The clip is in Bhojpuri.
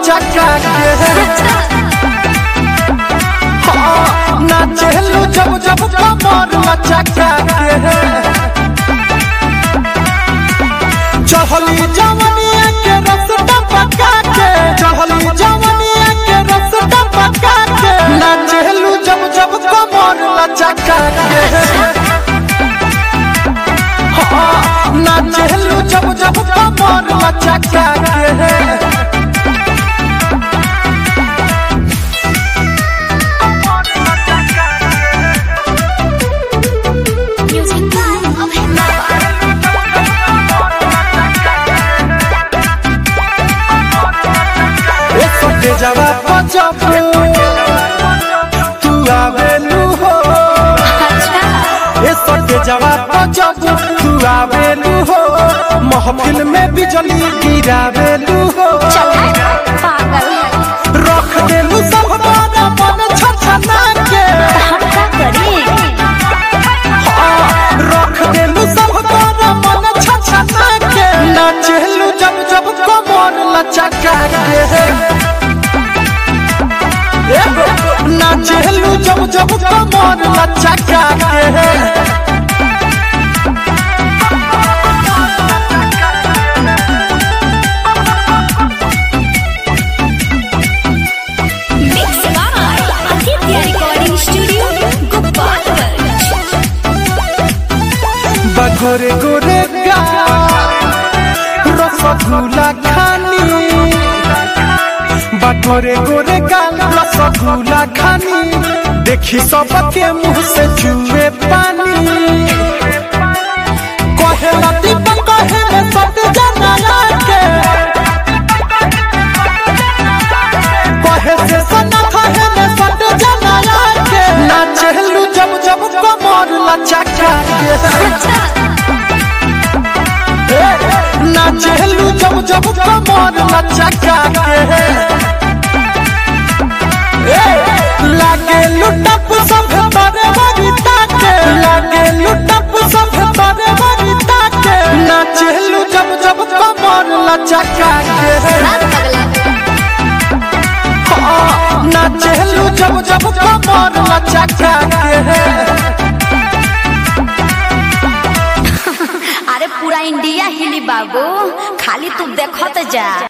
लचका के नाचेलू जब जब कमर लचका के चढ़ली जवनिया के रसता पका के चढ़ली जवनिया के रसता पका के नाचेलू जब जब कमर लचका के नाचेलू जब जब कमर लचका के जवाब जब तू आवेलू हो जवाब जब तू आवेलू हो महफिल में बिजली गिरावेलू हो रख देलू सब बारा मन छछना के रख देलू सब बारा मन छछना के नाचेलू जब जब कमर लचका के नाचेलू जब जब कमर लचका के गोरे गोरे रसगुल्ला खानी गोरे गोरे गाल रसगुल्ला खानी देखी सबके मुँह से चुए पानी कहे दीपक कहे सब जना के कहे से सना कहे सब जना के नाचेलू जब जब कमर लचका के नाचेलू जब जब कमर लचका के लागे लुटप सब बड़े बड़ीता के लागे लुटप सब बड़े बड़ीता के नाचेलू जब जब कमर लचका के नाचेलू जब जब कमर लचका के पूरा इंडिया हिली बाबू खाली तू देखत जा।